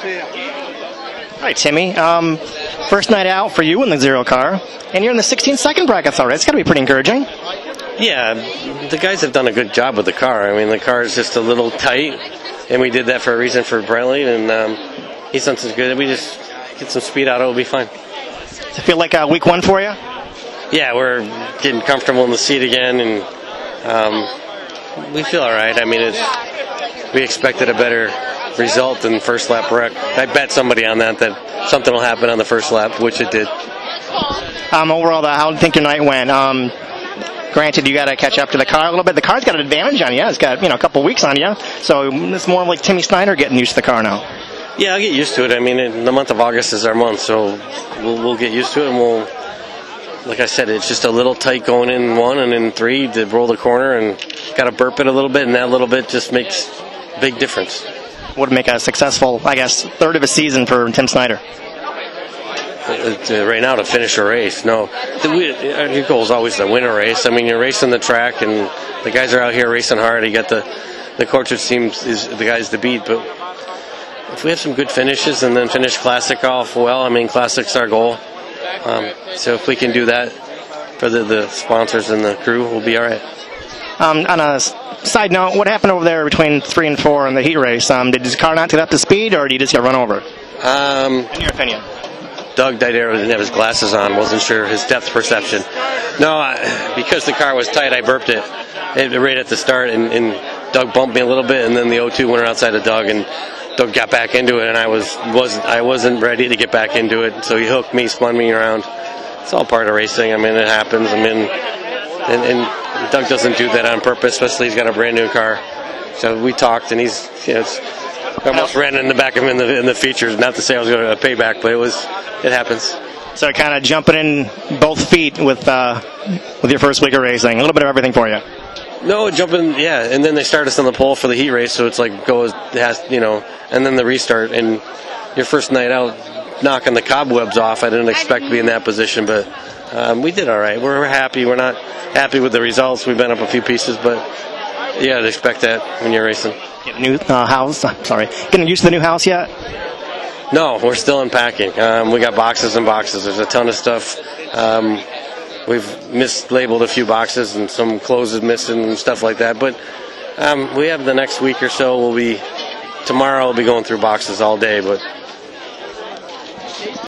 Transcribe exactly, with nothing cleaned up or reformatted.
All right, Timmy. Um, first night out for you in the Zero car, and you're in the sixteen second brackets already. It's got to be pretty encouraging. Yeah, the guys have done a good job with the car. I mean, the car is just a little tight, and we did that for a reason for Brentley, and um, he's done some good. We just get some speed out, it'll be fine. Does it feel like uh, week one for you? Yeah, we're getting comfortable in the seat again, and um, we feel all right. I mean, it's, we expected a better result than first lap wreck. I bet somebody on that that something will happen on the first lap, which it did. Um, overall, though, how do you think your night went? Um, granted, you got to catch up to the car a little bit. The car's got an advantage on you. It's got you know a couple weeks on you, so it's more like Timmy Snyder getting used to the car now. Yeah, I'll get used to it. I mean, in the month of August is our month, so we'll, we'll get used to it, and we'll. Like I said, it's just a little tight going in one and in three to roll the corner, and got to burp it a little bit, and that little bit just makes a big difference. Would make a successful, I guess, third of a season for Tim Snyder. Uh, right now to finish a race. No, the, your goal is always to win a race. I mean, you're racing the track, and the guys are out here racing hard. You got the the Coulthard team is the guys to beat, but if we have some good finishes and then finish Classic off well, I mean, Classic's our goal. Um, so if we can do that for the, the sponsors and the crew, we'll be all right. Um, on a side note, what happened over there between three and four in the heat race? Um, did his car not get up to speed, or did he just get run over? Um, in your opinion? Doug Didero didn't have his glasses on, wasn't sure his depth perception. No, I, because the car was tight, I burped it, it right at the start, and, and Doug bumped me a little bit, and then the O two went outside of Doug, and Doug got back into it, and I was wasn't I wasn't ready to get back into it, so he hooked me, spun me around. It's all part of racing. I mean, it happens. I mean, and, and Doug doesn't do that on purpose, especially he's got a brand new car. So we talked, and he's you know, it's, I almost ran in the back of him in the in the features. Not to say I was going to pay back, but it was it happens. So kind of jumping in both feet with uh, with your first week of racing, a little bit of everything for you. No, jumping, yeah, and then they start us on the pole for the heat race, so it's like goes, has, you know, and then the restart, and your first night out, knocking the cobwebs off. I didn't expect to be in that position, but um, we did all right. We're happy. We're not happy with the results. We've been up a few pieces, but you got to expect that when you're racing. Get a new uh, house. I'm sorry, getting used to the new house yet? No, we're still unpacking. Um, we got boxes and boxes. There's a ton of stuff. Um, We've mislabeled a few boxes and some clothes is missing and stuff like that. But um, we have the next week or so. We'll be tomorrow. We'll be going through boxes all day. But